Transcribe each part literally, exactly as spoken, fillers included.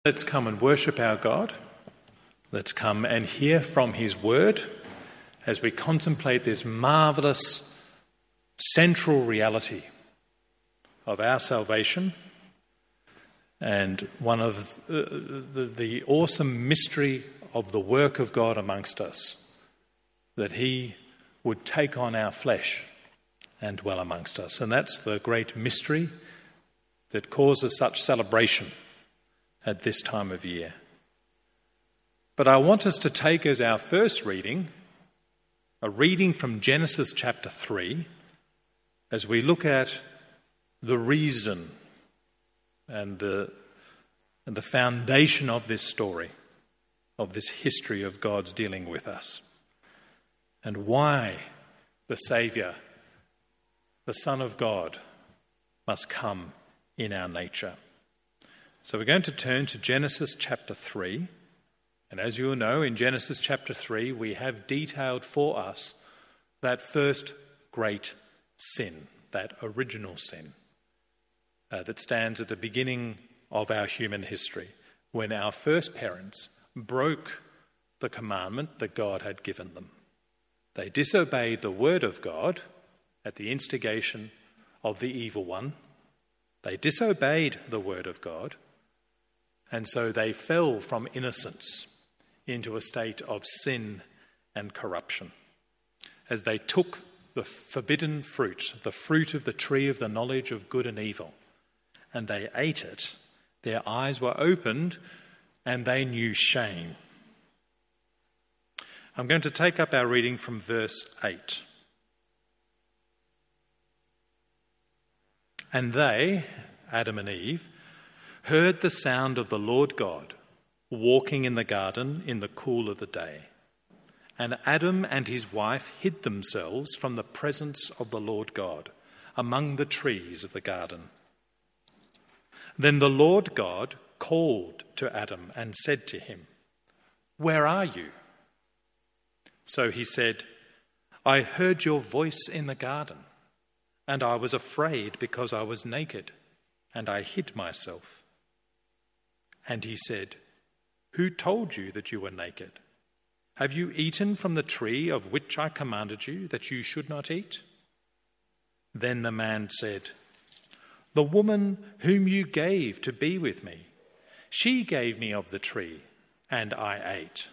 Let's come and worship our God. Let's come and hear from his word as we contemplate this marvellous central reality of our salvation and one of the, the, the awesome mystery of the work of God amongst us, that he would take on our flesh and dwell amongst us. And that's the great mystery that causes such celebration at this time of year. But I want us to take as our first reading a reading from Genesis chapter three as we look at the reason and the, and the foundation of this story, of this history of God's dealing with us, and why the Saviour, the Son of God, must come in our nature. So we're going to turn to Genesis chapter three. And as you will know, in Genesis chapter three, we have detailed for us that first great sin, that original sin uh, that stands at the beginning of our human history, when our first parents broke the commandment that God had given them. They disobeyed the word of God at the instigation of the evil one. They disobeyed the word of God. And so they fell from innocence into a state of sin and corruption. As they took the forbidden fruit, the fruit of the tree of the knowledge of good and evil, and they ate it, their eyes were opened and they knew shame. I'm going to take up our reading from verse eight. And they, Adam and Eve, heard the sound of the Lord God walking in the garden in the cool of the day. And Adam and his wife hid themselves from the presence of the Lord God among the trees of the garden. Then the Lord God called to Adam and said to him, "Where are you?" So he said, "I heard your voice in the garden, and I was afraid because I was naked, and I hid myself." And he said, "Who told you that you were naked? Have you eaten from the tree of which I commanded you that you should not eat?" Then the man said, "The woman whom you gave to be with me, she gave me of the tree, and I ate."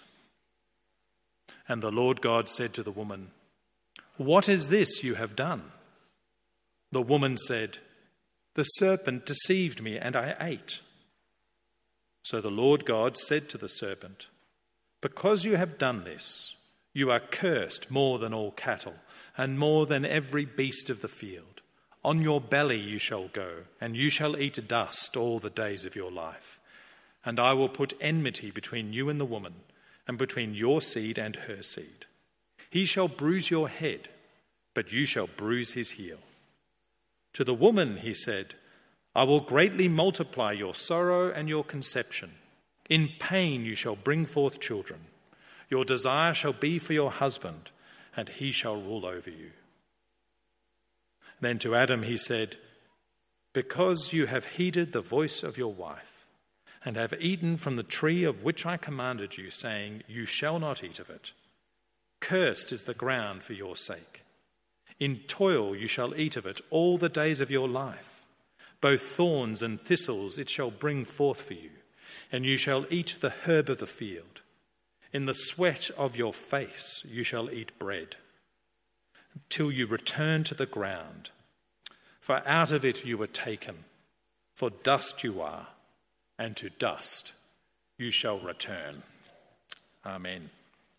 And the Lord God said to the woman, "What is this you have done?" The woman said, "The serpent deceived me, and I ate." So the Lord God said to the serpent, "Because you have done this, you are cursed more than all cattle, and more than every beast of the field. On your belly you shall go, and you shall eat dust all the days of your life. And I will put enmity between you and the woman, and between your seed and her seed. He shall bruise your head, but you shall bruise his heel." To the woman he said, "I will greatly multiply your sorrow and your conception. In pain you shall bring forth children. Your desire shall be for your husband, and he shall rule over you." Then to Adam he said, "Because you have heeded the voice of your wife, and have eaten from the tree of which I commanded you, saying, 'You shall not eat of it,' cursed is the ground for your sake. In toil you shall eat of it all the days of your life. Both thorns and thistles it shall bring forth for you, and you shall eat the herb of the field. In the sweat of your face you shall eat bread, till you return to the ground. For out of it you were taken, for dust you are, and to dust you shall return." Amen.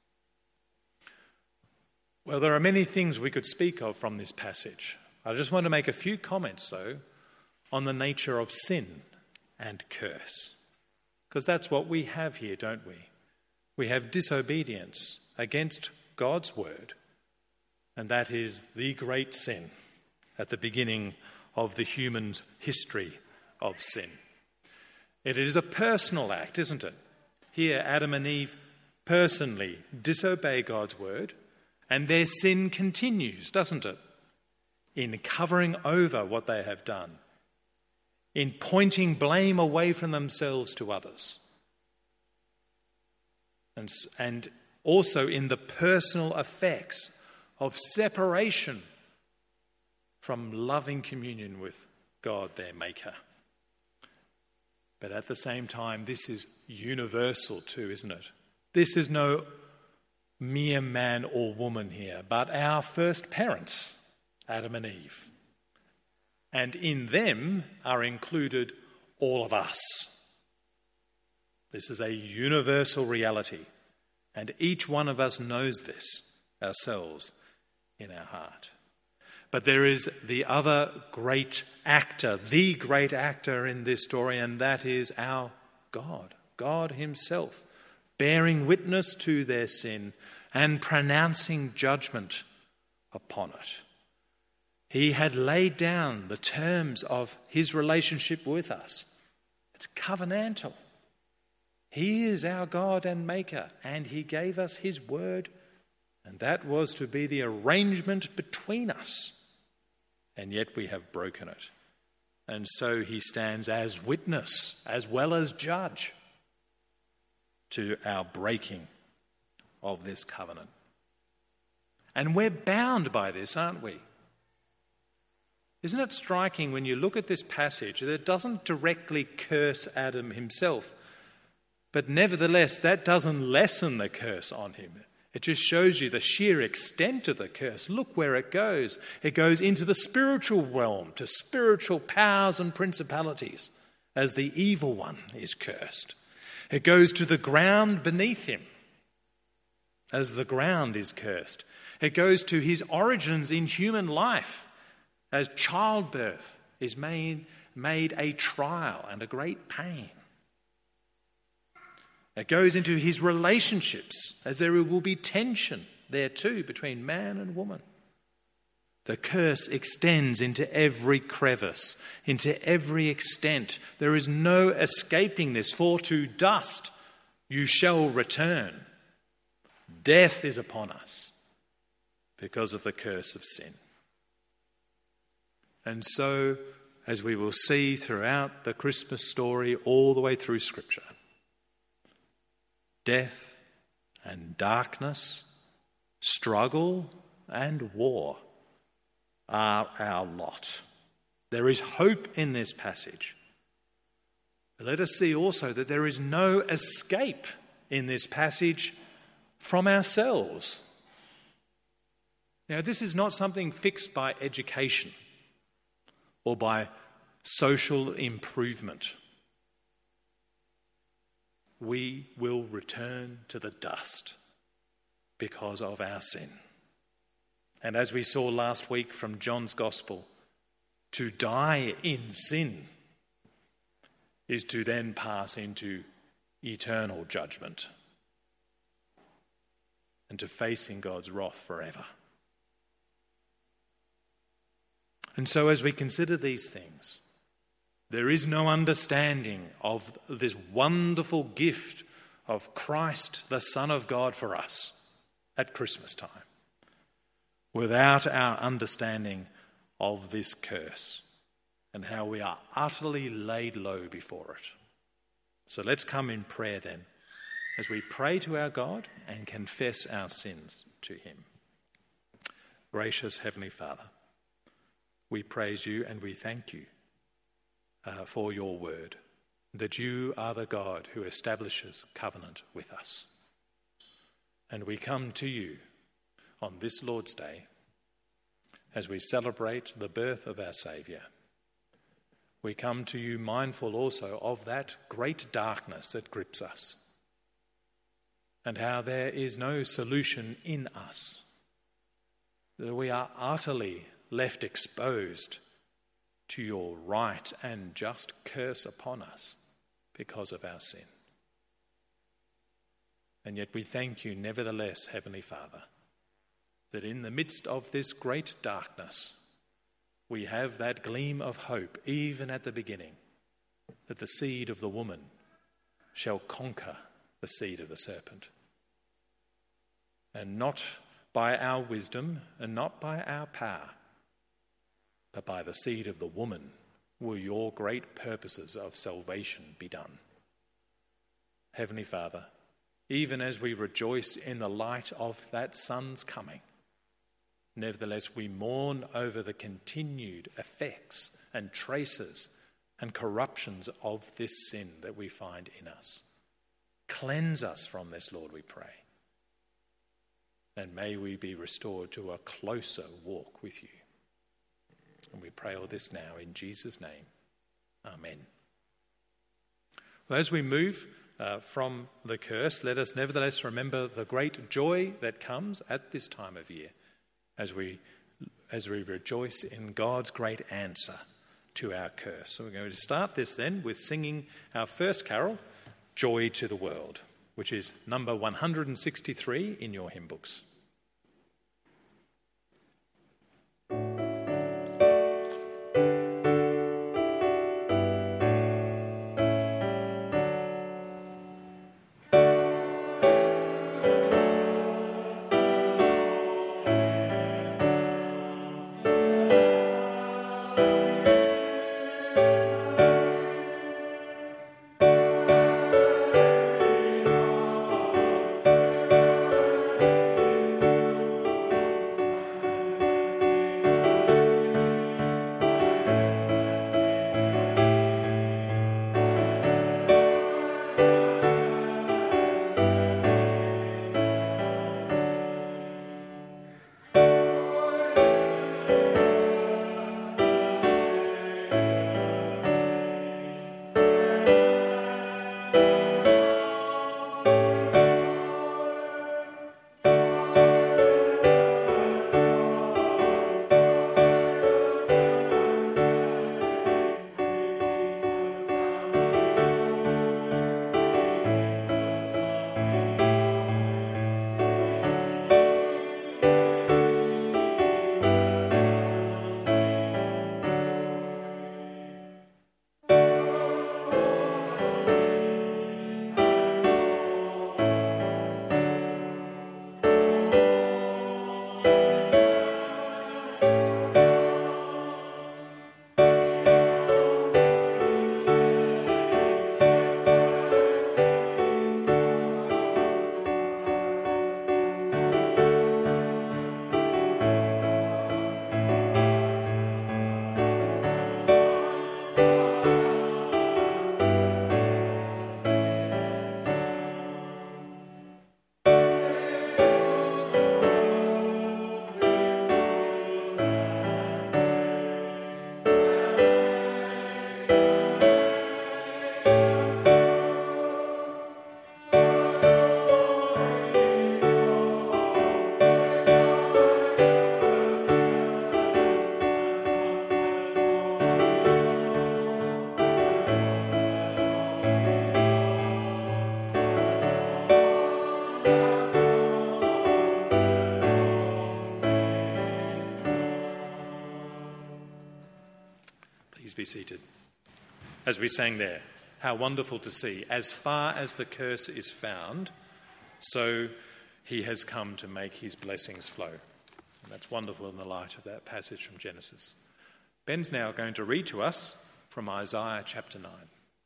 Well, there are many things we could speak of from this passage. I just want to make a few comments, though, on the nature of sin and curse. Because that's what we have here, don't we? We have disobedience against God's word, and that is the great sin at the beginning of the human history of sin. It is a personal act, isn't it? Here, Adam and Eve personally disobey God's word, and their sin continues, doesn't it? In covering over what they have done, in pointing blame away from themselves to others, and, and also in the personal effects of separation from loving communion with God, their Maker. But at the same time, this is universal too, isn't it? This is no mere man or woman here, but our first parents, Adam and Eve. And in them are included all of us. This is a universal reality, and each one of us knows this ourselves in our heart. But there is the other great actor, the great actor in this story, and that is our God, God himself, bearing witness to their sin and pronouncing judgment upon it. He had laid down the terms of his relationship with us. It's covenantal. He is our God and Maker, and he gave us his word, and that was to be the arrangement between us. And yet we have broken it. And so he stands as witness as well as judge to our breaking of this covenant. And we're bound by this, aren't we? Isn't it striking when you look at this passage that it doesn't directly curse Adam himself, but nevertheless that doesn't lessen the curse on him. It just shows you the sheer extent of the curse. Look where it goes. It goes into the spiritual realm, to spiritual powers and principalities, as the evil one is cursed. It goes to the ground beneath him, as the ground is cursed. It goes to his origins in human life, as childbirth is made, made a trial and a great pain. It goes into his relationships, as there will be tension there too between man and woman. The curse extends into every crevice, into every extent. There is no escaping this, for to dust you shall return. Death is upon us because of the curse of sin. And so, as we will see throughout the Christmas story, all the way through Scripture, death and darkness, struggle and war are our lot. There is hope in this passage. But let us see also that there is no escape in this passage from ourselves. Now, this is not something fixed by education or by social improvement. We will return to the dust because of our sin. And as we saw last week from John's Gospel, to die in sin is to then pass into eternal judgment and to facing God's wrath forever. And so as we consider these things, there is no understanding of this wonderful gift of Christ, the Son of God, for us at Christmas time, without our understanding of this curse and how we are utterly laid low before it. So let's come in prayer then, as we pray to our God and confess our sins to him. Gracious Heavenly Father, we praise you and we thank you uh, for your word, that you are the God who establishes covenant with us. And we come to you on this Lord's Day as we celebrate the birth of our Saviour. We come to you mindful also of that great darkness that grips us and how there is no solution in us, that we are utterly left exposed to your right and just curse upon us because of our sin. And yet we thank you nevertheless, Heavenly Father, that in the midst of this great darkness, we have that gleam of hope, even at the beginning, that the seed of the woman shall conquer the seed of the serpent. And not by our wisdom and not by our power, but by the seed of the woman will your great purposes of salvation be done. Heavenly Father, even as we rejoice in the light of that Son's coming, nevertheless we mourn over the continued effects and traces and corruptions of this sin that we find in us. Cleanse us from this, Lord, we pray. And may we be restored to a closer walk with you. And we pray all this now in Jesus' name. Amen. Well, as we move uh, from the curse, let us nevertheless remember the great joy that comes at this time of year as we, as we rejoice in God's great answer to our curse. So we're going to start this then with singing our first carol, Joy to the World, which is number one hundred sixty-three in your hymn books. Be seated. As we sang there, how wonderful to see, as far as the curse is found, so he has come to make his blessings flow. And that's wonderful in the light of that passage from Genesis. Ben's now going to read to us from Isaiah chapter nine.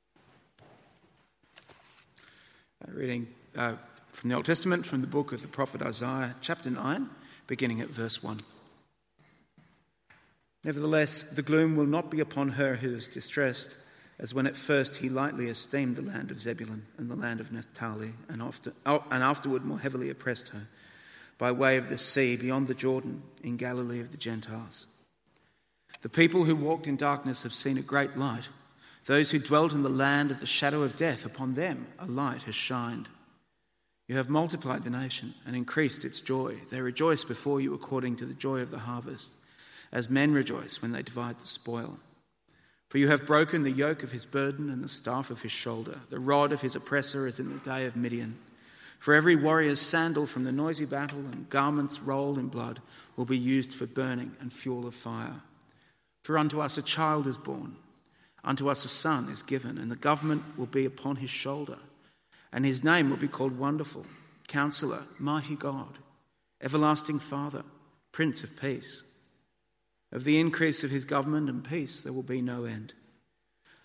Uh, reading uh, from the Old Testament, from the book of the prophet Isaiah chapter nine, beginning at verse one. Nevertheless, the gloom will not be upon her who is distressed, as when at first he lightly esteemed the land of Zebulun and the land of Naphtali, and, after, oh, and afterward more heavily oppressed her, by way of the sea beyond the Jordan, in Galilee of the Gentiles. The people who walked in darkness have seen a great light. Those who dwelt in the land of the shadow of death, upon them a light has shined. You have multiplied the nation and increased its joy. They rejoice before you according to the joy of the harvest, as men rejoice when they divide the spoil. For you have broken the yoke of his burden and the staff of his shoulder. The rod of his oppressor is in the day of Midian. For every warrior's sandal from the noisy battle and garments rolled in blood will be used for burning and fuel of fire. For unto us a child is born, unto us a son is given, and the government will be upon his shoulder. And his name will be called Wonderful, Counselor, Mighty God, Everlasting Father, Prince of Peace. Of the increase of his government and peace there will be no end,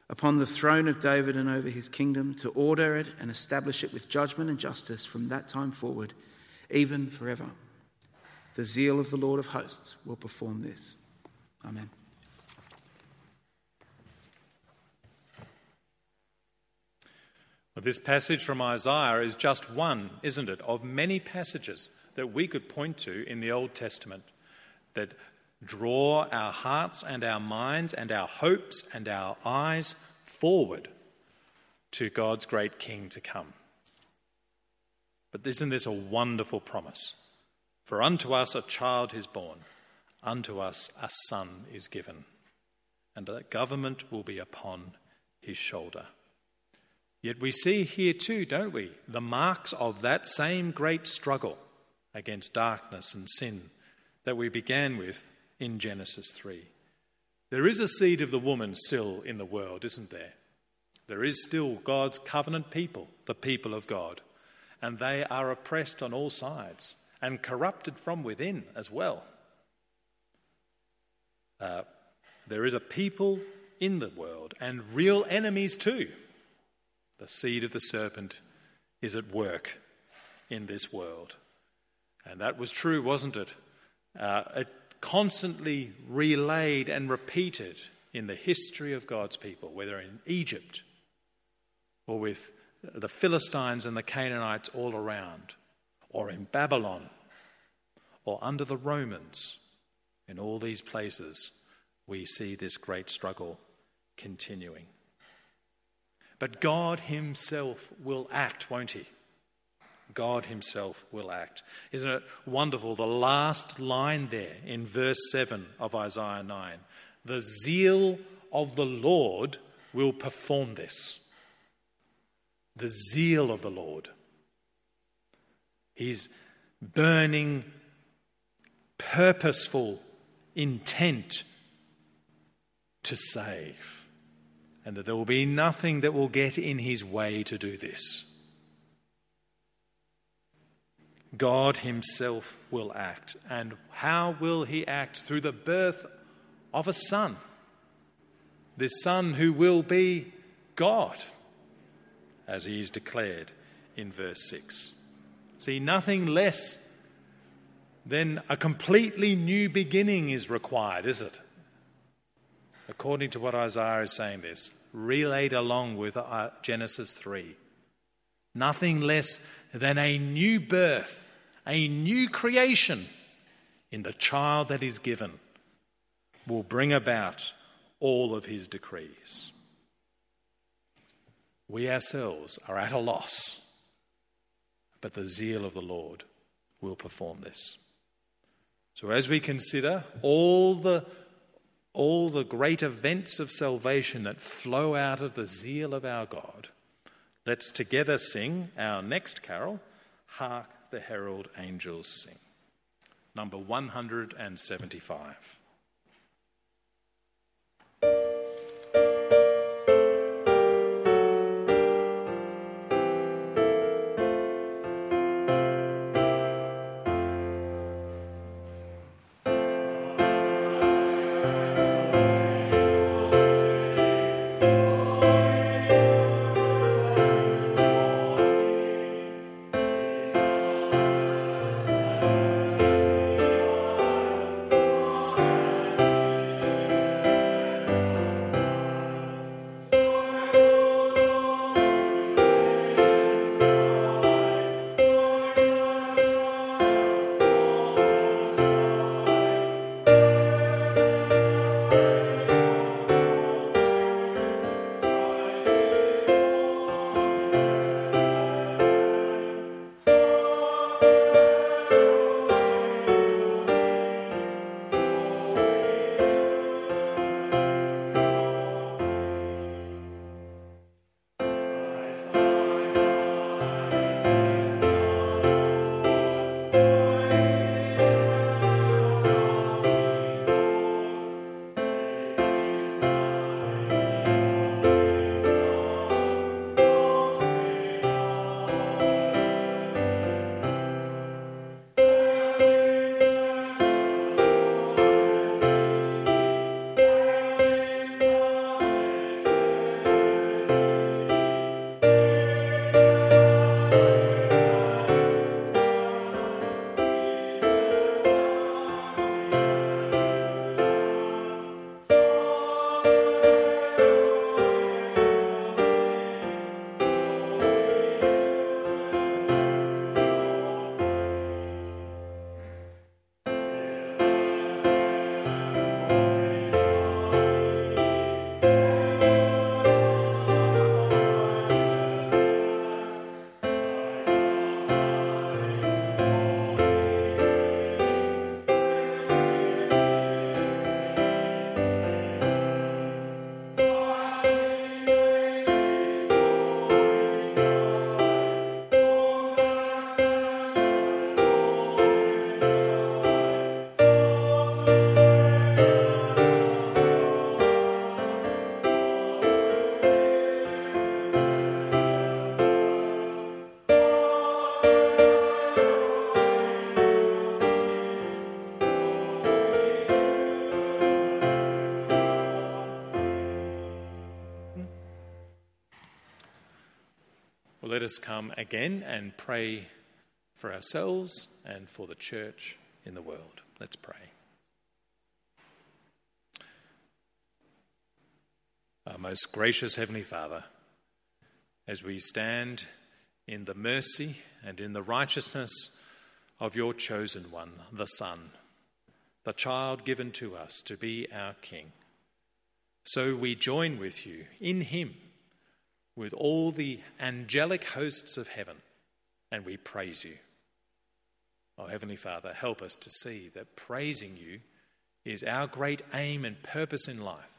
upon the throne of David and over his kingdom, to order it and establish it with judgment and justice from that time forward, even forever. The zeal of the Lord of hosts will perform this. Amen. Well, this passage from Isaiah is just one, isn't it, of many passages that we could point to in the Old Testament that draw our hearts and our minds and our hopes and our eyes forward to God's great King to come. But isn't this a wonderful promise? For unto us a child is born, unto us a son is given, and the government will be upon his shoulder. Yet we see here too, don't we, the marks of that same great struggle against darkness and sin that we began with in Genesis three. There is a seed of the woman still in the world, isn't there? There is still God's covenant people, the people of God, and they are oppressed on all sides and corrupted from within as well. Uh, there is a people in the world and real enemies too. The seed of the serpent is at work in this world. And that was true, wasn't it? Uh, it constantly relayed and repeated in the history of God's people, whether in Egypt or with the Philistines and the Canaanites all around, or in Babylon, or under the Romans. In all these places, we see this great struggle continuing. But God himself will act, won't he? God himself will act. Isn't it wonderful? The last line there in verse seven of Isaiah nine. The zeal of the Lord will perform this. The zeal of the Lord. His burning, purposeful intent to save. And that there will be nothing that will get in his way to do this. God himself will act. And how will he act? Through the birth of a son. This son who will be God, as he is declared in verse six. See, nothing less than a completely new beginning is required, is it? According to what Isaiah is saying this, relayed along with Genesis three. Nothing less than a new birth, a new creation in the child that is given will bring about all of his decrees. We ourselves are at a loss, but the zeal of the Lord will perform this. So as we consider all the all the great events of salvation that flow out of the zeal of our God, let's together sing our next carol, Hark the Herald Angels Sing, number one hundred seventy-five. Thank you. Well, let us come again and pray for ourselves and for the church in the world. Let's pray. Our most gracious Heavenly Father, as we stand in the mercy and in the righteousness of your chosen one, the Son, the child given to us to be our King, so we join with you in him, with all the angelic hosts of heaven, and we praise you. Oh, Heavenly Father, help us to see that praising you is our great aim and purpose in life.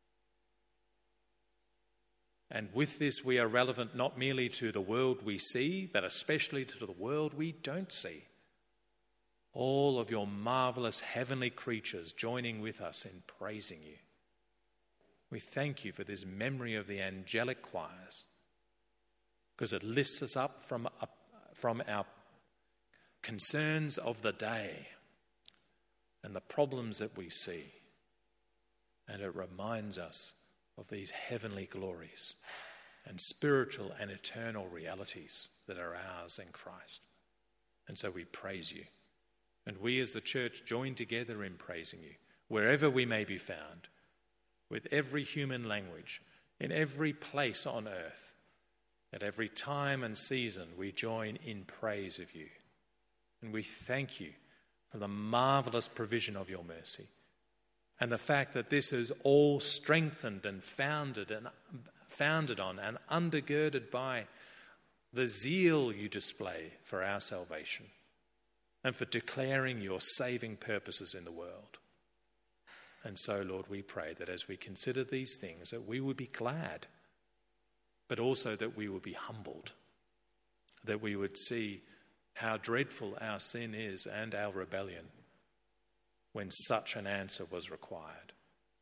And with this, we are relevant not merely to the world we see, but especially to the world we don't see. All of your marvelous heavenly creatures joining with us in praising you. We thank you for this memory of the angelic choirs, because it lifts us up from, up from our concerns of the day and the problems that we see. And it reminds us of these heavenly glories and spiritual and eternal realities that are ours in Christ. And so we praise you. And we as the church join together in praising you, wherever we may be found, with every human language, in every place on earth. At every time and season we join in praise of you. And we thank you for the marvellous provision of your mercy, and the fact that this is all strengthened and founded and founded on and undergirded by the zeal you display for our salvation and for declaring your saving purposes in the world. And so, Lord, we pray that as we consider these things, that we would be glad, but also that we would be humbled, that we would see how dreadful our sin is and our rebellion when such an answer was required.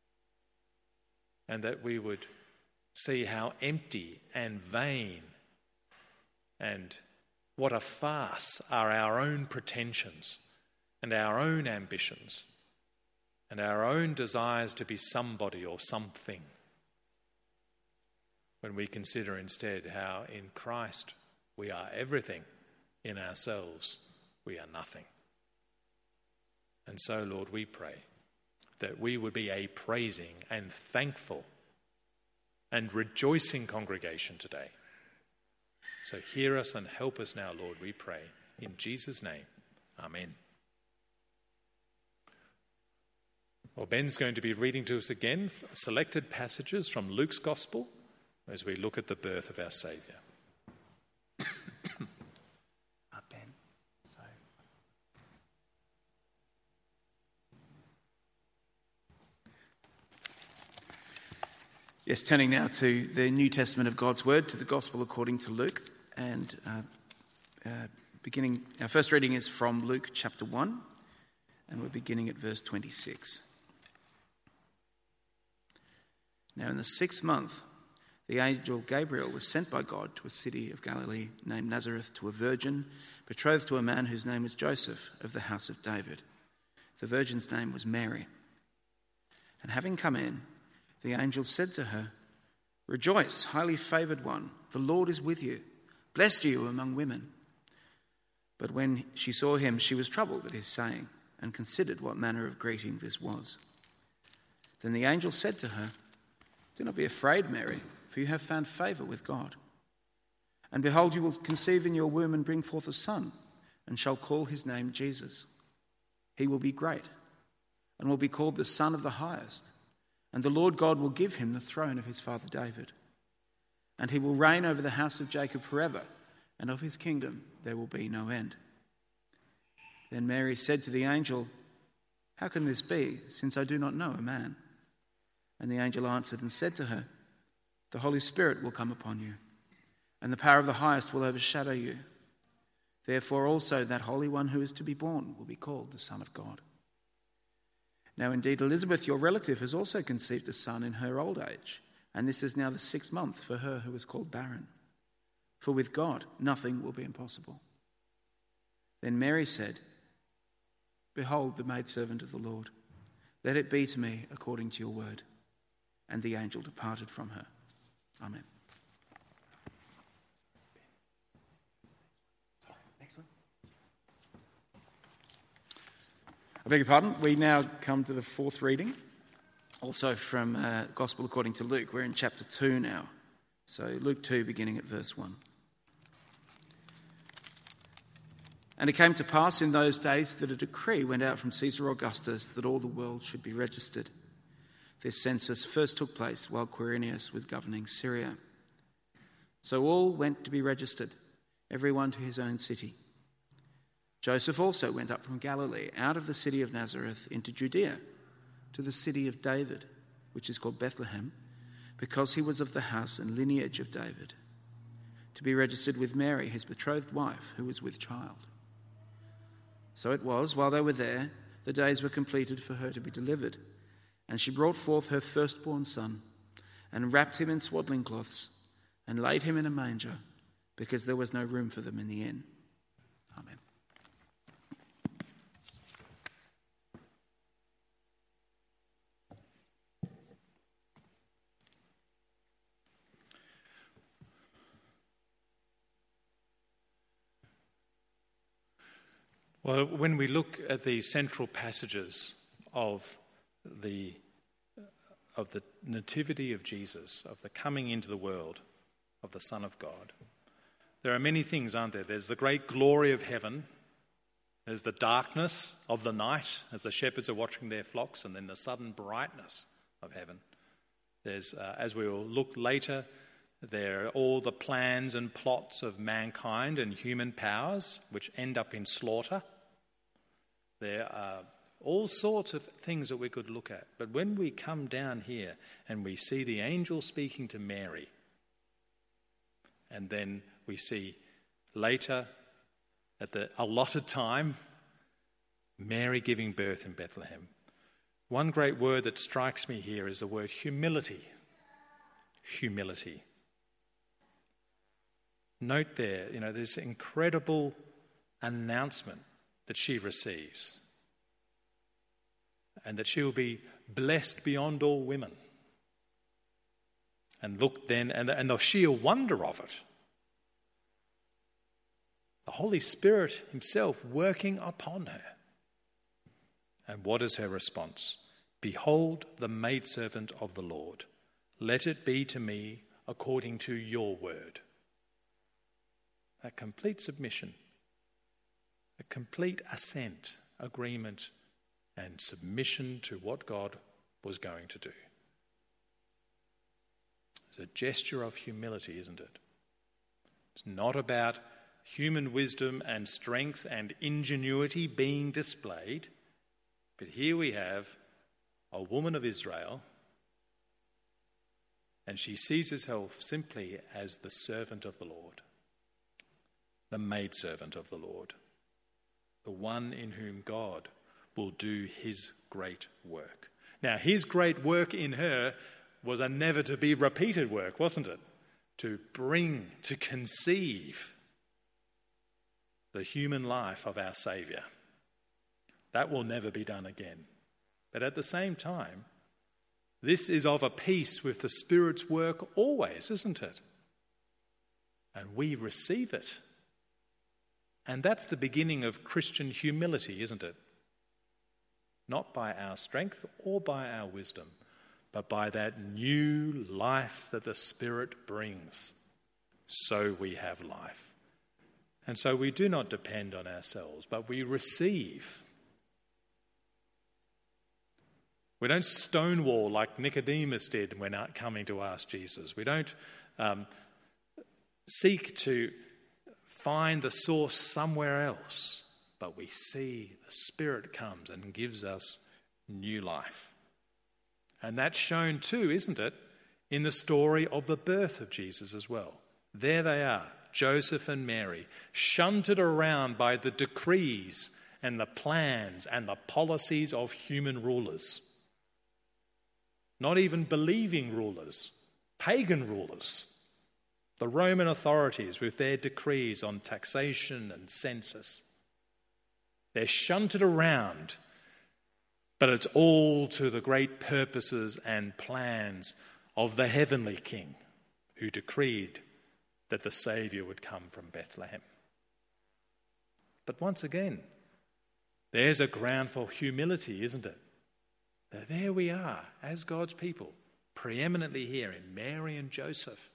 And that we would see how empty and vain and what a farce are our own pretensions and our own ambitions and our own desires to be somebody or something, when we consider instead how in Christ we are everything, in ourselves we are nothing. And so, Lord, we pray that we would be a praising and thankful and rejoicing congregation today. So hear us and help us now, Lord, we pray. In Jesus' name, amen. Well, Ben's going to be reading to us again selected passages from Luke's Gospel as we look at the birth of our Saviour. Yes, turning now to the New Testament of God's Word, to the Gospel according to Luke. And uh, uh, beginning, our first reading is from Luke chapter one, and we're beginning at verse twenty-six. Now in the sixth month, the angel Gabriel was sent by God to a city of Galilee named Nazareth, to a virgin betrothed to a man whose name was Joseph, of the house of David. The virgin's name was Mary. And having come in, the angel said to her, "Rejoice, highly favoured one, the Lord is with you. Blessed are you among women." But when she saw him, she was troubled at his saying, and considered what manner of greeting this was. Then the angel said to her, "Do not be afraid, Mary, for you have found favour with God. And behold, you will conceive in your womb and bring forth a son, and shall call his name Jesus. He will be great, and will be called the Son of the Highest. And the Lord God will give him the throne of his father David. And he will reign over the house of Jacob forever, and of his kingdom there will be no end." Then Mary said to the angel, "How can this be, since I do not know a man?" And the angel answered and said to her, "The Holy Spirit will come upon you, and the power of the Highest will overshadow you. Therefore also that Holy One who is to be born will be called the Son of God. Now indeed Elizabeth, your relative, has also conceived a son in her old age, and this is now the sixth month for her who is called barren. For with God nothing will be impossible." Then Mary said, "Behold the maidservant of the Lord. Let it be to me according to your word." And the angel departed from her. Amen. Next one. I beg your pardon. We now come to the fourth reading, also from uh, Gospel according to Luke. We're in chapter two now. So Luke two, beginning at verse one. And it came to pass in those days that a decree went out from Caesar Augustus that all the world should be registered. This census first took place while Quirinius was governing Syria. So all went to be registered, everyone to his own city. Joseph also went up from Galilee, out of the city of Nazareth, into Judea, to the city of David, which is called Bethlehem, because he was of the house and lineage of David, to be registered with Mary, his betrothed wife, who was with child. So it was, while they were there, the days were completed for her to be delivered, and she brought forth her firstborn son, and wrapped him in swaddling cloths, and laid him in a manger, because there was no room for them in the inn. Amen. Well, when we look at the central passages of the of the nativity of Jesus, of the coming into the world of the Son of God, there are many things, aren't there? There's the great glory of heaven. There's the darkness of the night as the shepherds are watching their flocks, and then the sudden brightness of heaven. There's, uh, as we will look later, there are all the plans and plots of mankind and human powers which end up in slaughter. There are all sorts of things that we could look at. But when we come down here and we see the angel speaking to Mary, and then we see later at the allotted time, Mary giving birth in Bethlehem, one great word that strikes me here is the word humility. Humility. Note there, you know, this incredible announcement that she receives, and that she will be blessed beyond all women. And look then, and the, and the sheer wonder of it. The Holy Spirit himself working upon her. And what is her response? Behold the maidservant of the Lord. Let it be to me according to your word. A complete submission, a complete assent, agreement, and submission to what God was going to do. It's a gesture of humility, isn't it? It's not about human wisdom and strength and ingenuity being displayed, but here we have a woman of Israel, and she sees herself simply as the servant of the Lord, the maidservant of the Lord, the one in whom God will do his great work. Now, his great work in her was a never to be repeated work, wasn't it? To bring, to conceive the human life of our Saviour. That will never be done again. But at the same time, this is of a piece with the Spirit's work always, isn't it? And we receive it. And that's the beginning of Christian humility, isn't it? Not by our strength or by our wisdom, but by that new life that the Spirit brings. So we have life. And so we do not depend on ourselves, but we receive. We don't stonewall like Nicodemus did when coming to ask Jesus. We don't um, seek to find the source somewhere else, but we see the Spirit comes and gives us new life. And that's shown too, isn't it, in the story of the birth of Jesus as well. There they are, Joseph and Mary, shunted around by the decrees and the plans and the policies of human rulers. Not even believing rulers, pagan rulers. The Roman authorities with their decrees on taxation and census. They're shunted around, but it's all to the great purposes and plans of the heavenly King who decreed that the Saviour would come from Bethlehem. But once again, there's a ground for humility, isn't it? There we are, as God's people, preeminently here in Mary and Joseph.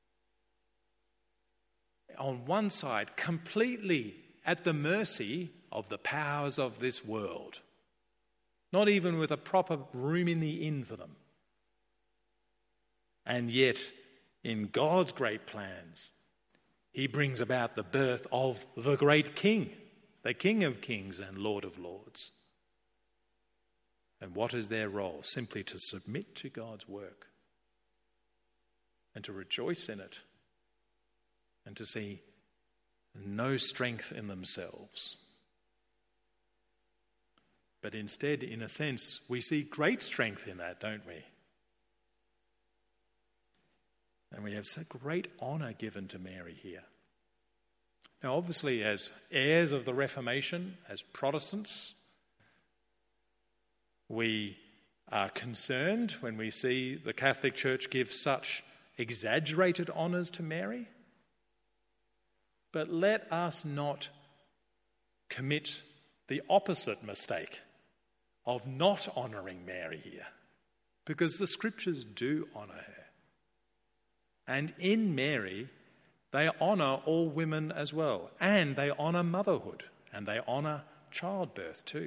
On one side, completely at the mercy of the powers of this world, not even with a proper room in the inn for them. And yet, in God's great plans, he brings about the birth of the great King, the King of Kings and Lord of Lords. And what is their role? Simply to submit to God's work and to rejoice in it and to see no strength in themselves. But instead, in a sense, we see great strength in that, don't we? And we have such great honour given to Mary here. Now, obviously, as heirs of the Reformation, as Protestants, we are concerned when we see the Catholic Church give such exaggerated honours to Mary. But let us not commit the opposite mistake of not honouring Mary here, because the Scriptures do honour her. And in Mary, they honour all women as well, and they honour motherhood, and they honour childbirth too.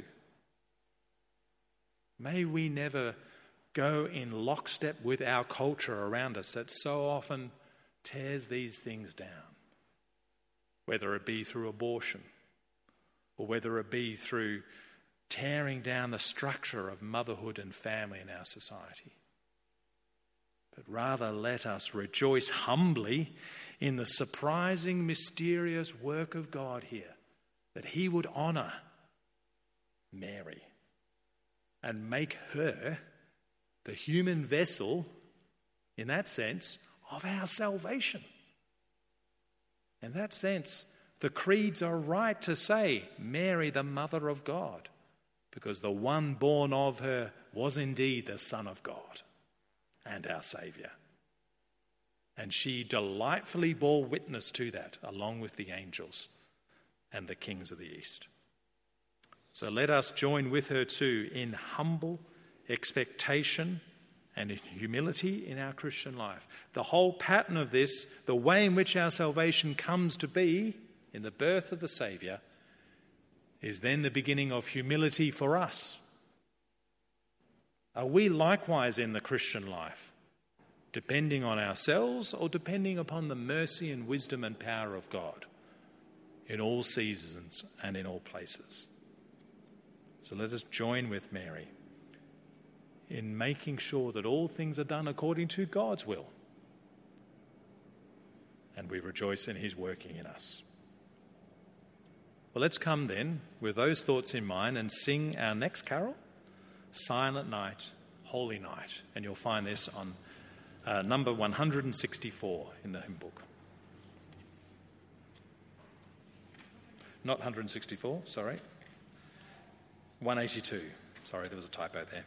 May we never go in lockstep with our culture around us that so often tears these things down, whether it be through abortion or whether it be through tearing down the structure of motherhood and family in our society. But rather let us rejoice humbly in the surprising, mysterious work of God here, that he would honour Mary and make her the human vessel, in that sense, of our salvation. In that sense, the creeds are right to say, Mary, the Mother of God, because the one born of her was indeed the Son of God and our Saviour. And she delightfully bore witness to that, along with the angels and the kings of the East. So let us join with her too in humble expectation and in humility in our Christian life. The whole pattern of this, the way in which our salvation comes to be in the birth of the Saviour, is then the beginning of humility for us. Are we likewise in the Christian life, depending on ourselves or depending upon the mercy and wisdom and power of God in all seasons and in all places? So let us join with Mary in making sure that all things are done according to God's will, and we rejoice in his working in us. Well, let's come then with those thoughts in mind and sing our next carol, Silent Night, Holy Night. And you'll find this on uh, number one hundred sixty-four in the hymn book. Not one hundred sixty-four, sorry. one eighty-two. Sorry, there was a typo there.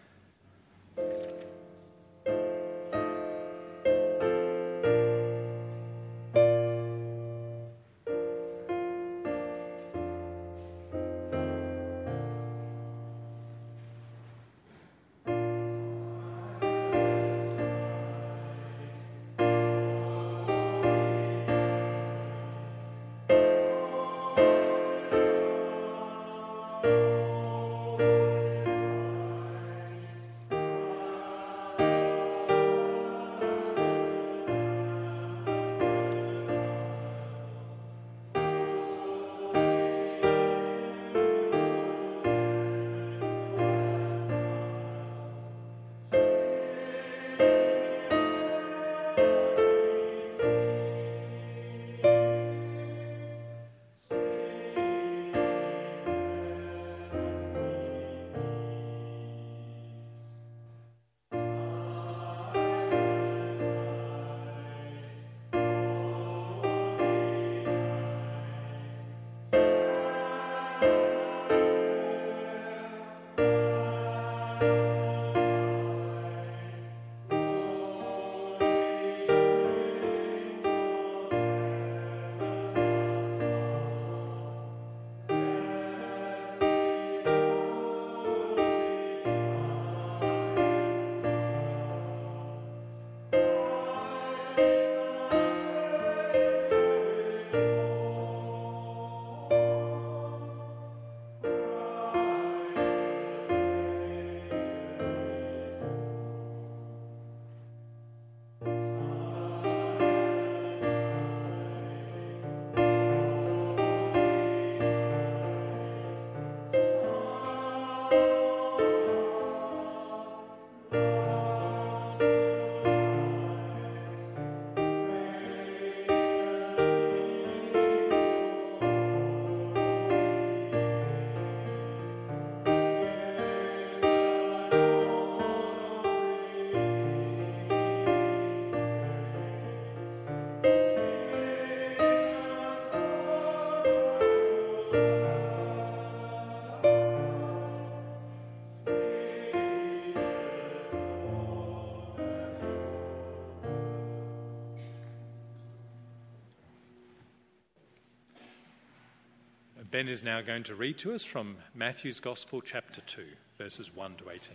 Ben is now going to read to us from Matthew's Gospel, chapter two, verses one to eighteen.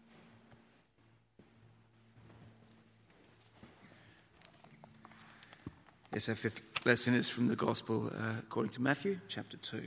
Yes, our fifth lesson is from the Gospel uh, according to Matthew, chapter two.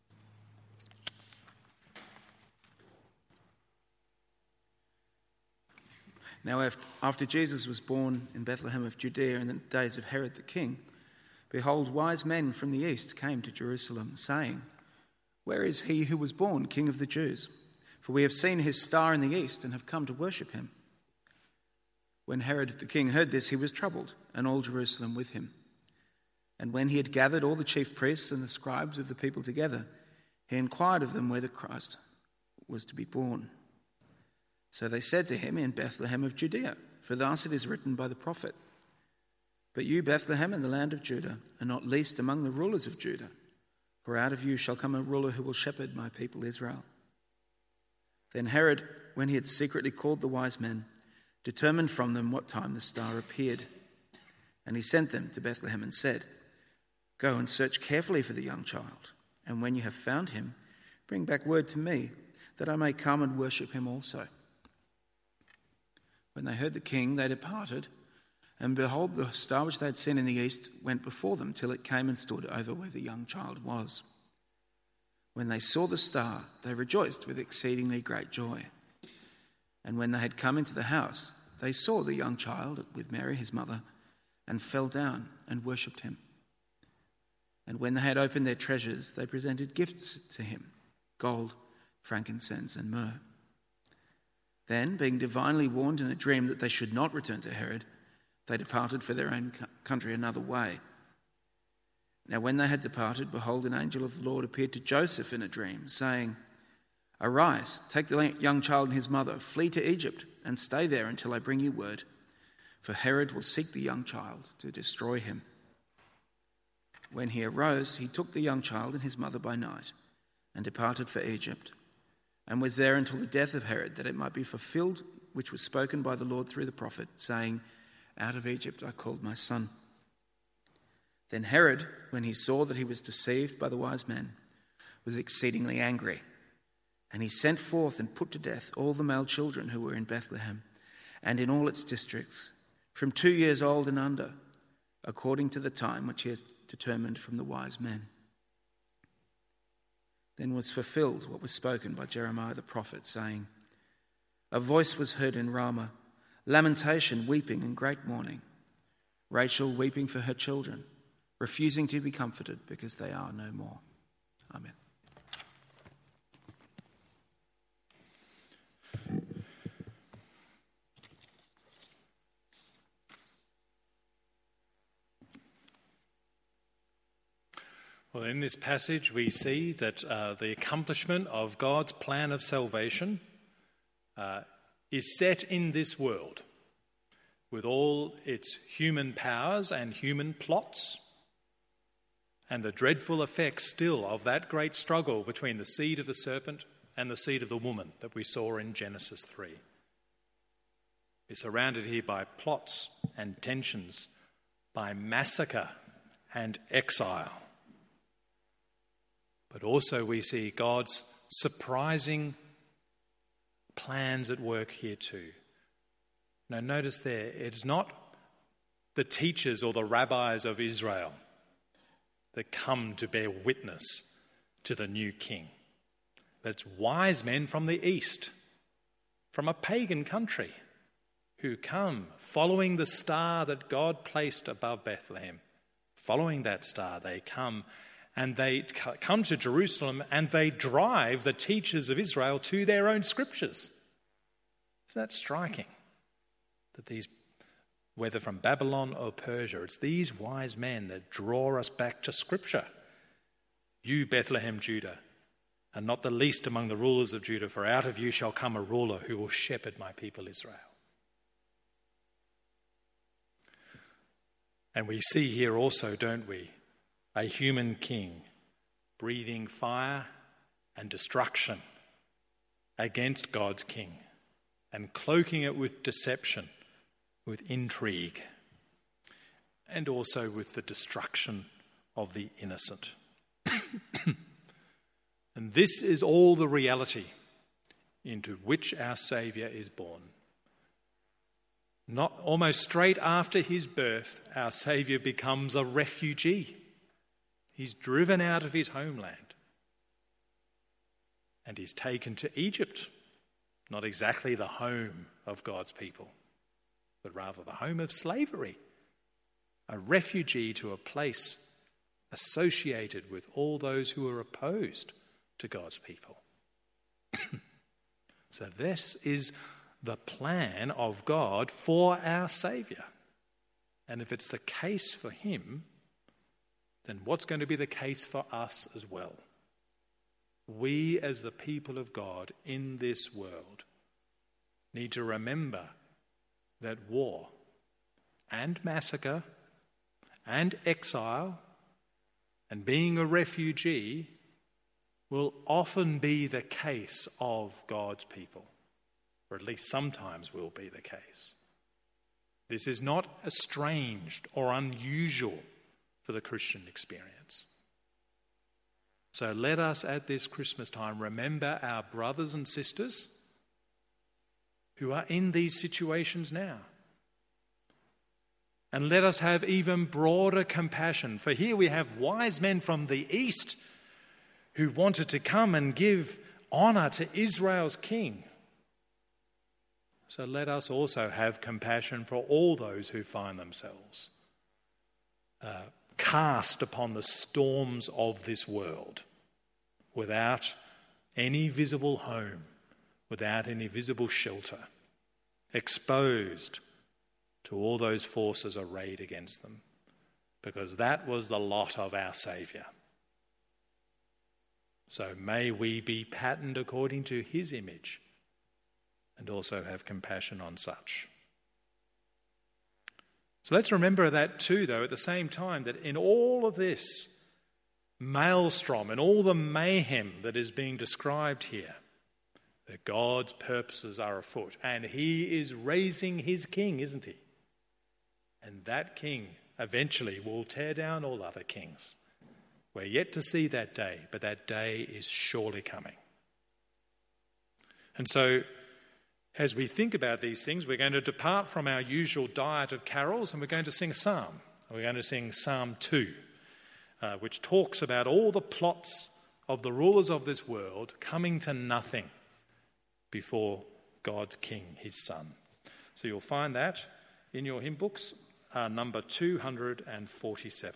Now, after Jesus was born in Bethlehem of Judea in the days of Herod the king, behold, wise men from the east came to Jerusalem, saying, "Where is he who was born King of the Jews? For we have seen his star in the east and have come to worship him." When Herod the king heard this, he was troubled, and all Jerusalem with him. And when he had gathered all the chief priests and the scribes of the people together, he inquired of them where the Christ was to be born. So they said to him, "In Bethlehem of Judea, for thus it is written by the prophet, But you, Bethlehem, in the land of Judah, are not least among the rulers of Judah, for out of you shall come a ruler who will shepherd my people Israel." Then Herod, when he had secretly called the wise men, determined from them what time the star appeared. And he sent them to Bethlehem and said, "Go and search carefully for the young child, and when you have found him, bring back word to me, that I may come and worship him also." When they heard the king, they departed, and behold, the star which they had seen in the east went before them till it came and stood over where the young child was. When they saw the star, they rejoiced with exceedingly great joy. And when they had come into the house, they saw the young child with Mary his mother, and fell down and worshipped him. And when they had opened their treasures, they presented gifts to him, gold, frankincense, and myrrh. Then, being divinely warned in a dream that they should not return to Herod, they departed for their own country another way. Now when they had departed, behold, an angel of the Lord appeared to Joseph in a dream, saying, "Arise, take the young child and his mother, flee to Egypt, and stay there until I bring you word, for Herod will seek the young child to destroy him." When he arose, he took the young child and his mother by night, and departed for Egypt, and was there until the death of Herod, that it might be fulfilled which was spoken by the Lord through the prophet, saying, "Out of Egypt I called my son." Then Herod, when he saw that he was deceived by the wise men, was exceedingly angry, and he sent forth and put to death all the male children who were in Bethlehem and in all its districts, from two years old and under, according to the time which he has determined from the wise men. Then was fulfilled what was spoken by Jeremiah the prophet, saying, "A voice was heard in Ramah, lamentation, weeping, and great mourning. Rachel weeping for her children, refusing to be comforted because they are no more." Amen. Well, in this passage, we see that uh, the accomplishment of God's plan of salvation uh, is set in this world, with all its human powers and human plots, and the dreadful effects still of that great struggle between the seed of the serpent and the seed of the woman that we saw in Genesis three. We're surrounded here by plots and tensions, by massacre and exile. But also we see God's surprising plans at work here too. Now notice there, it's not the teachers or the rabbis of Israel that come to bear witness to the new king. But it's wise men from the east, from a pagan country, who come following the star that God placed above Bethlehem. Following that star, they come and they come to Jerusalem and they drive the teachers of Israel to their own scriptures. Isn't that striking? That these, whether from Babylon or Persia, it's these wise men that draw us back to Scripture. "You, Bethlehem, Judah, are not the least among the rulers of Judah, for out of you shall come a ruler who will shepherd my people Israel." And we see here also, don't we, a human king breathing fire and destruction against God's king and cloaking it with deception, with intrigue, and also with the destruction of the innocent. And this is all the reality into which our Saviour is born. Not almost straight after his birth, our Saviour becomes a refugee. He's driven out of his homeland. And he's taken to Egypt, not exactly the home of God's people, but rather the home of slavery. A refugee to a place associated with all those who are opposed to God's people. So this is the plan of God for our Saviour. And if it's the case for him, then what's going to be the case for us as well? We as the people of God in this world need to remember that war and massacre and exile and being a refugee will often be the case of God's people, or at least sometimes will be the case. This is not estranged or unusual for the Christian experience. So let us at this Christmas time remember our brothers and sisters who are in these situations now. And let us have even broader compassion. For here we have wise men from the east who wanted to come and give honour to Israel's king. So let us also have compassion for all those who find themselves uh, cast upon the storms of this world without any visible home, without any visible shelter, exposed to all those forces arrayed against them, because that was the lot of our Saviour. So may we be patterned according to his image and also have compassion on such. So let's remember that too, though, at the same time, that in all of this maelstrom and all the mayhem that is being described here, that God's purposes are afoot and he is raising his king, isn't he? And that king eventually will tear down all other kings. We're yet to see that day, but that day is surely coming. And so, as we think about these things, we're going to depart from our usual diet of carols and we're going to sing a psalm. We're going to sing Psalm two, uh, which talks about all the plots of the rulers of this world coming to nothing before God's King, his Son. So you'll find that in your hymn books, uh, number two hundred forty-seven.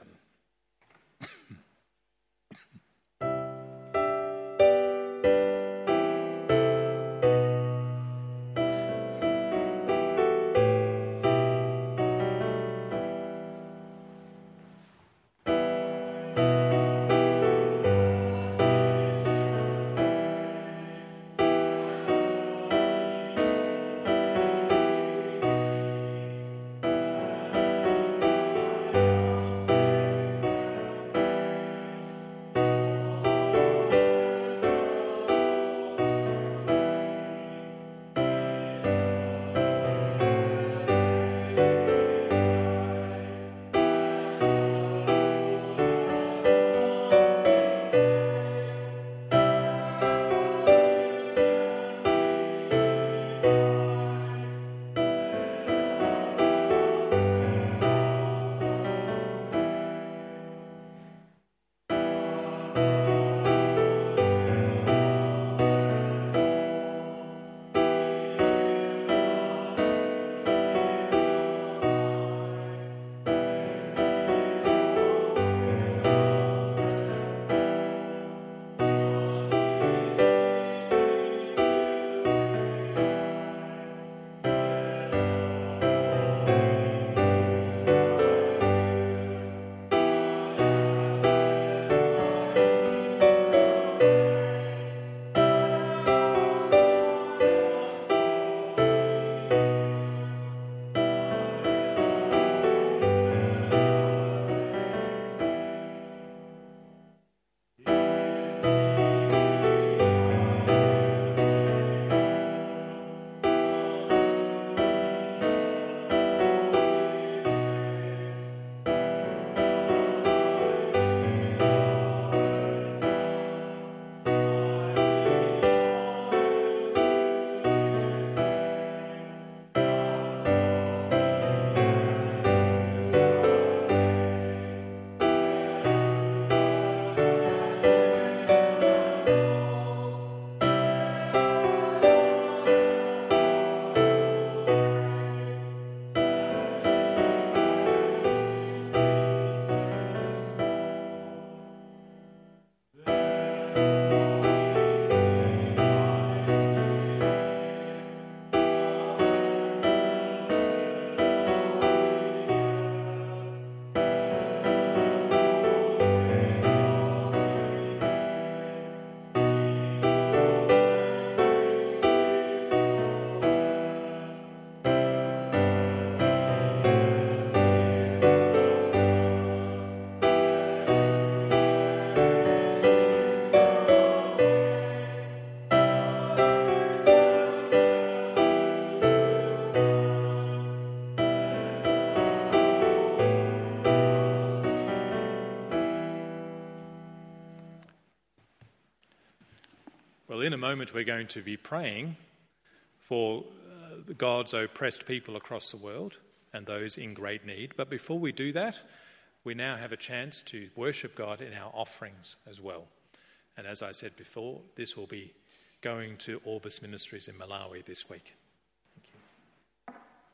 Well, in a moment we're going to be praying for uh, God's oppressed people across the world and those in great need. But before we do that, we now have a chance to worship God in our offerings as well. And as I said before, this will be going to Orbis Ministries in Malawi this week. Thank you.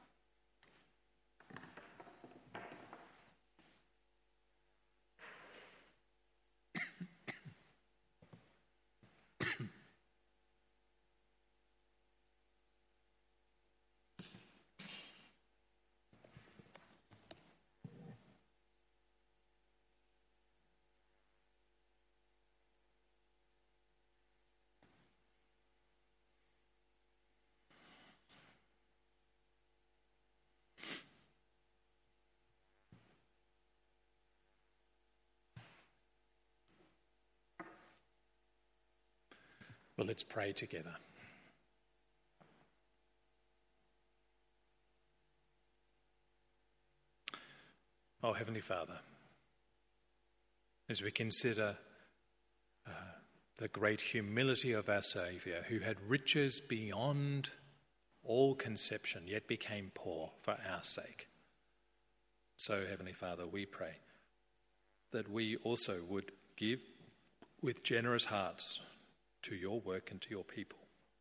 Well, let's pray together. Oh, Heavenly Father, as we consider uh, the great humility of our Saviour, who had riches beyond all conception, yet became poor for our sake. So, Heavenly Father, we pray that we also would give with generous hearts to your work and to your people.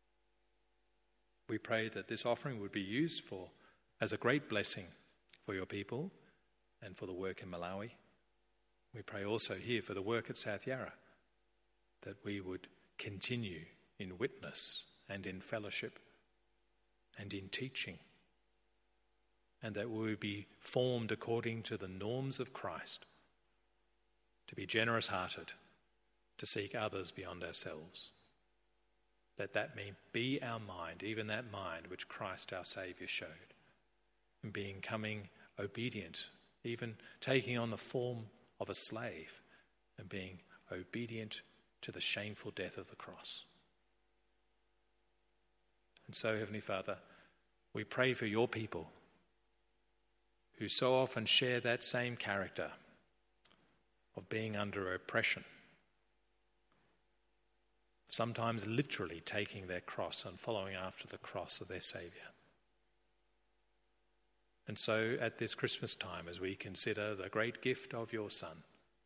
We pray that this offering would be used for as a great blessing for your people and for the work in Malawi. We pray also here for the work at South Yarra, that we would continue in witness and in fellowship and in teaching, and that we would be formed according to the norms of Christ, to be generous-hearted, to seek others beyond ourselves. Let that mean be our mind, even that mind which Christ our Saviour showed, and being coming obedient, even taking on the form of a slave and being obedient to the shameful death of the cross. And so, Heavenly Father, we pray for your people who so often share that same character of being under oppression, sometimes literally taking their cross and following after the cross of their Saviour. And so at this Christmas time, as we consider the great gift of your Son,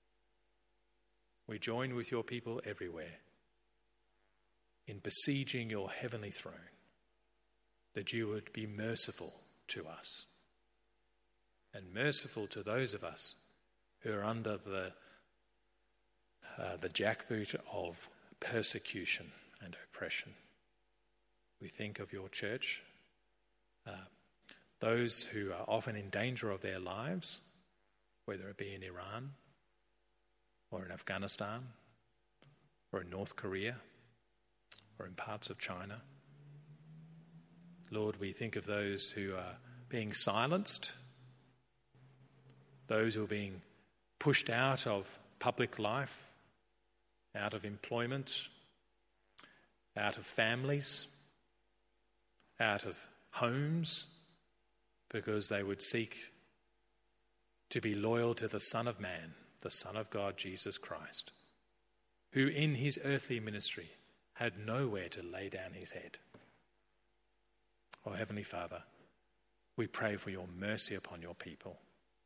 we join with your people everywhere in besieging your heavenly throne, that you would be merciful to us and merciful to those of us who are under the uh, the jackboot of persecution and oppression. We think of your church, uh, those who are often in danger of their lives, whether it be in Iran or in Afghanistan or in North Korea or in parts of China. Lord, we think of those who are being silenced, those who are being pushed out of public life, out of employment, out of families, out of homes, because they would seek to be loyal to the Son of Man, the Son of God, Jesus Christ, who in his earthly ministry had nowhere to lay down his head. Oh, Heavenly Father, we pray for your mercy upon your people,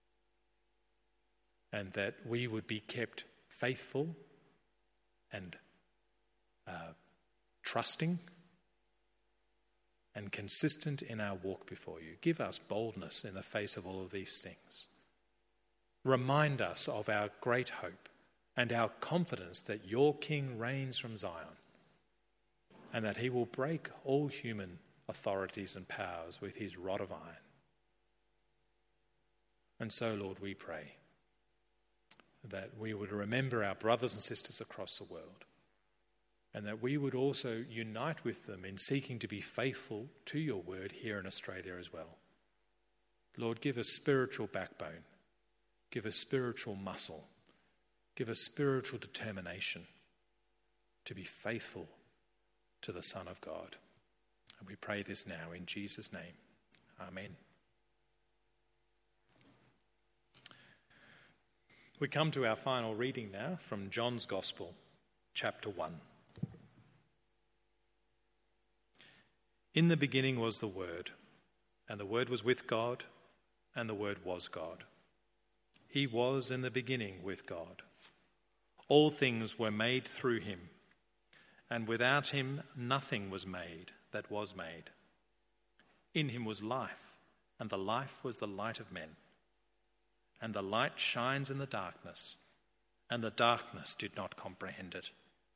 and that we would be kept faithful and uh, trusting and consistent in our walk before you. Give us boldness in the face of all of these things. Remind us of our great hope, and our confidence that your King reigns from Zion, and that he will break all human authorities and powers with his rod of iron. And so, Lord, we pray that we would remember our brothers and sisters across the world, and that we would also unite with them in seeking to be faithful to your word here in Australia as well. Lord, give us spiritual backbone, give us spiritual muscle, give us spiritual determination to be faithful to the Son of God. And we pray this now in Jesus' name. Amen. We come to our final reading now from John's Gospel, chapter one. In the beginning was the Word, and the Word was with God, and the Word was God. He was in the beginning with God. All things were made through him, and without him nothing was made that was made. In him was life, and the life was the light of men. And the light shines in the darkness, and the darkness did not comprehend it.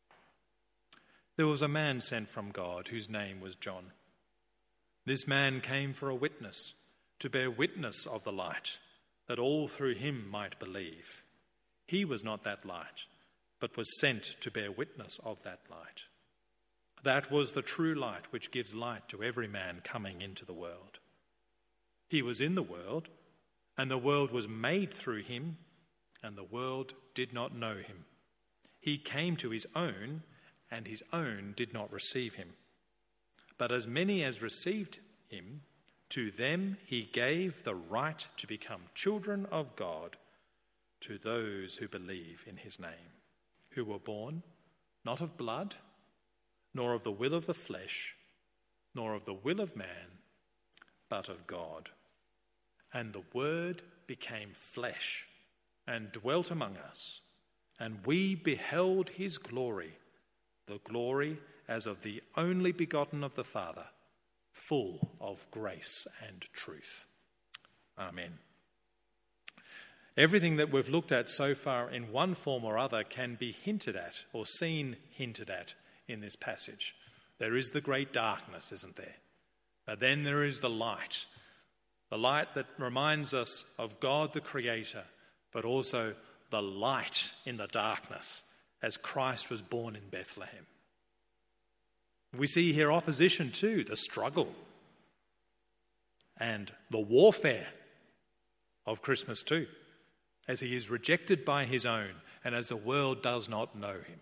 There was a man sent from God whose name was John. This man came for a witness, to bear witness of the light, that all through him might believe. He was not that light, but was sent to bear witness of that light. That was the true light which gives light to every man coming into the world. He was in the world, and the world was made through him, and the world did not know him. He came to his own, and his own did not receive him. But as many as received him, to them he gave the right to become children of God, to those who believe in his name, who were born not of blood, nor of the will of the flesh, nor of the will of man, but of God. And the Word became flesh and dwelt among us, and we beheld his glory, the glory as of the only begotten of the Father, full of grace and truth. Amen. Everything that we've looked at so far in one form or other can be hinted at or seen hinted at in this passage. There is the great darkness, isn't there? But then there is the light. The light that reminds us of God the Creator, but also the light in the darkness as Christ was born in Bethlehem. We see here opposition to the struggle and the warfare of Christmas too, as he is rejected by his own and as the world does not know him.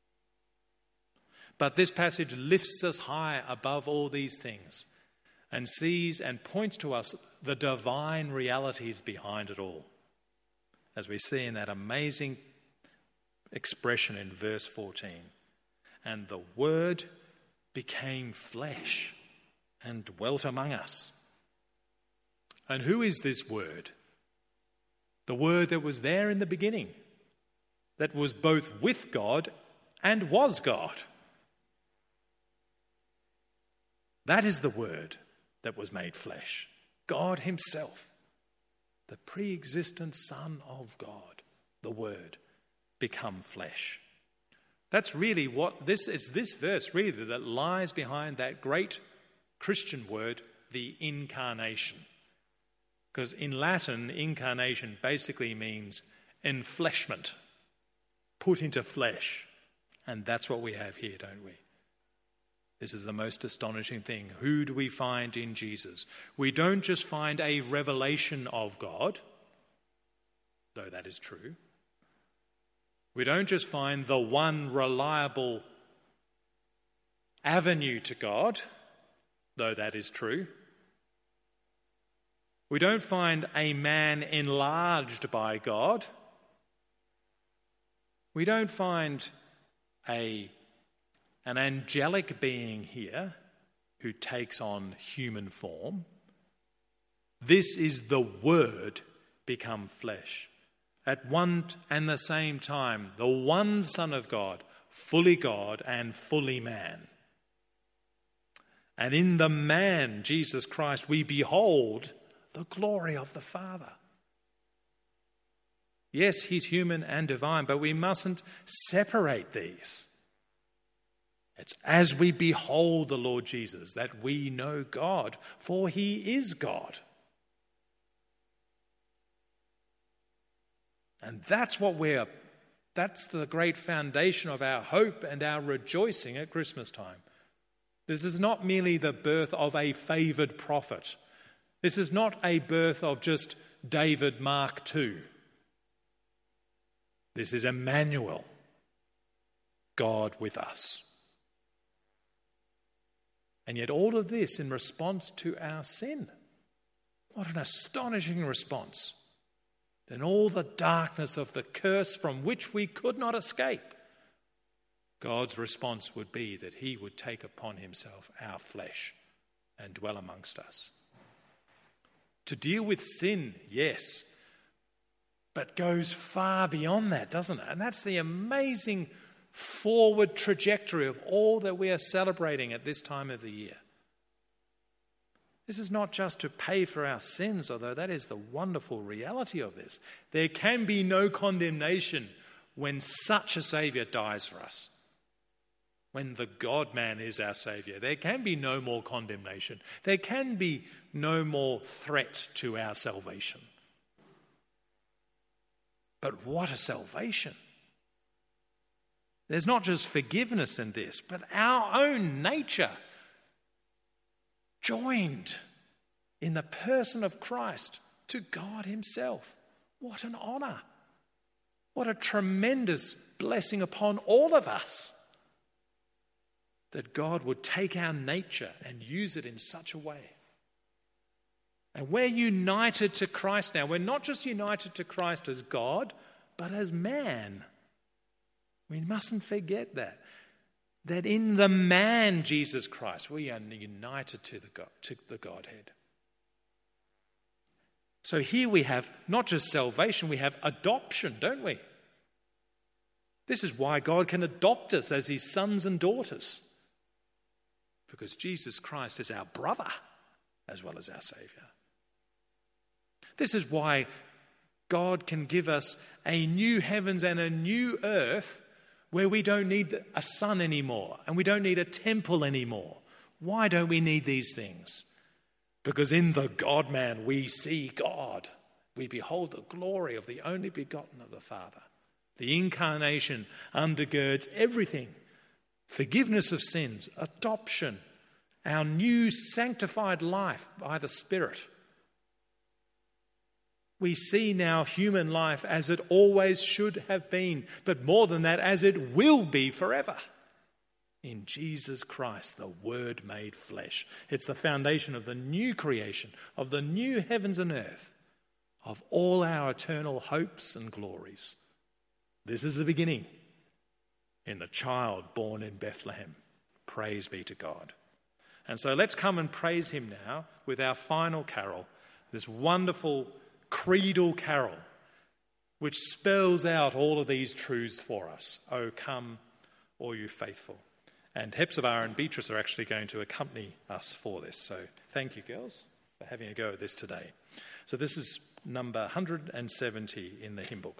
But this passage lifts us high above all these things and sees and points to us the divine realities behind it all, as we see in that amazing expression in verse fourteen. And the Word became flesh and dwelt among us. And who is this Word? The Word that was there in the beginning, that was both with God and was God. That is the Word that was made flesh, God himself, the pre-existent Son of God, the Word, become flesh. That's really what this is, this verse really that lies behind that great Christian word, the incarnation. Because in Latin, incarnation basically means enfleshment, put into flesh. And that's what we have here, don't we? This is the most astonishing thing. Who do we find in Jesus? We don't just find a revelation of God, though that is true. We don't just find the one reliable avenue to God, though that is true. We don't find a man enlarged by God. We don't find a an angelic being here who takes on human form. This is the Word become flesh. At one and the same time, the one Son of God, fully God and fully man. And in the man, Jesus Christ, we behold the glory of the Father. Yes, he's human and divine, but we mustn't separate these. It's as we behold the Lord Jesus that we know God, for he is God. And that's what we're, that's the great foundation of our hope and our rejoicing at Christmas time. This is not merely the birth of a favoured prophet. This is not a birth of just David Mark the Second. This is Emmanuel, God with us. And yet all of this in response to our sin. What an astonishing response. Then all the darkness of the curse from which we could not escape, God's response would be that he would take upon himself our flesh and dwell amongst us. To deal with sin, yes, but goes far beyond that, doesn't it? And that's the amazing forward trajectory of all that we are celebrating at this time of the year. This is not just to pay for our sins, although that is the wonderful reality of this. There can be no condemnation when such a Saviour dies for us. When the God-man is our Saviour, there can be no more condemnation. There can be no more threat to our salvation. But what a salvation! There's not just forgiveness in this, but our own nature joined in the person of Christ to God himself. What an honour. What a tremendous blessing upon all of us. That God would take our nature and use it in such a way. And we're united to Christ now. We're not just united to Christ as God, but as man. We mustn't forget that. That in the man, Jesus Christ, we are united to the God, to the Godhead. So here we have not just salvation, we have adoption, don't we? This is why God can adopt us as his sons and daughters. Because Jesus Christ is our brother as well as our Saviour. This is why God can give us a new heavens and a new earth where we don't need a sun anymore and we don't need a temple anymore. Why don't we need these things? Because in the God-man we see God. We behold the glory of the only begotten of the Father. The incarnation undergirds everything. Forgiveness of sins, adoption, our new sanctified life by the Spirit. We see now human life as it always should have been, but more than that, as it will be forever. In Jesus Christ, the Word made flesh. It's the foundation of the new creation, of the new heavens and earth, of all our eternal hopes and glories. This is the beginning. In the child born in Bethlehem. Praise be to God. And so let's come and praise him now with our final carol, this wonderful creedal carol, which spells out all of these truths for us. O come, all you faithful. And Hepzibah and Beatrice are actually going to accompany us for this. So thank you, girls, for having a go at this today. So this is number one hundred seventy in the hymn book.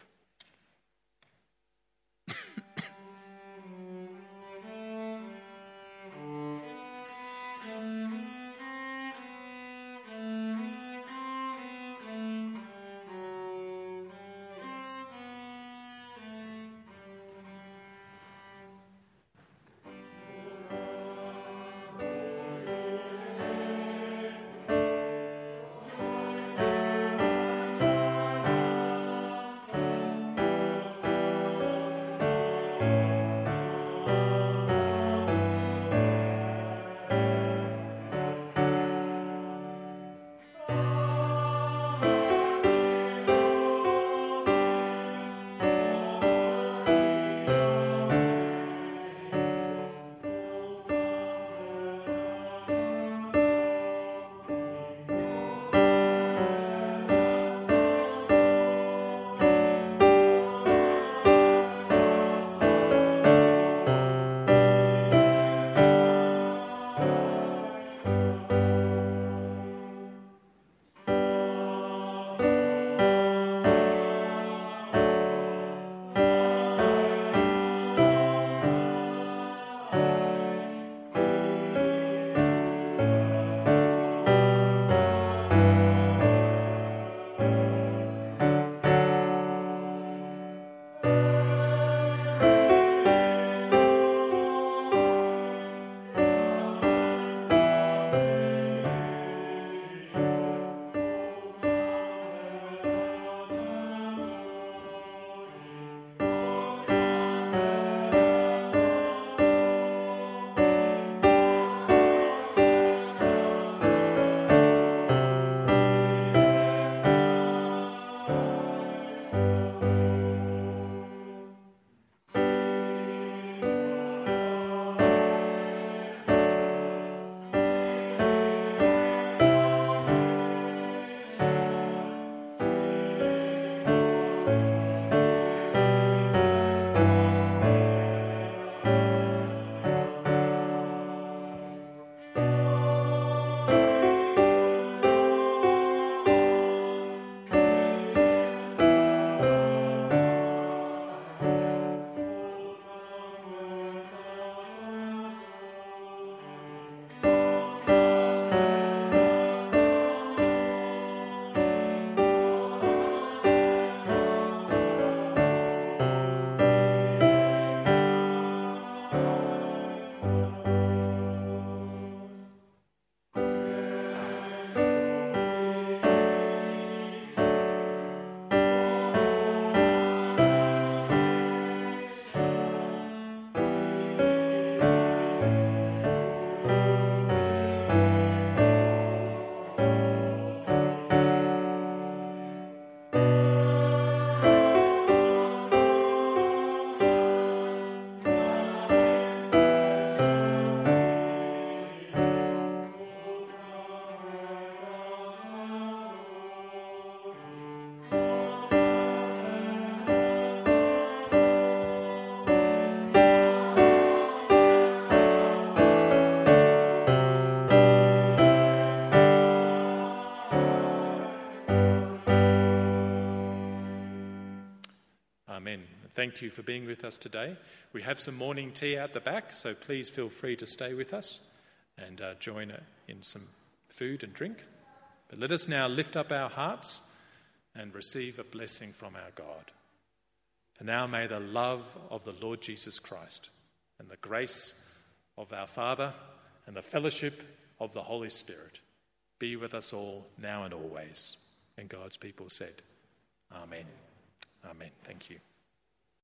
thank you for being with us today. We have some morning tea out the back, so please feel free to stay with us and uh, join in some food and drink. But let us now lift up our hearts and receive a blessing from our God. And now may the love of the Lord Jesus Christ and the grace of our Father and the fellowship of the Holy Spirit be with us all now and always. And God's people said, Amen. Amen. Thank you.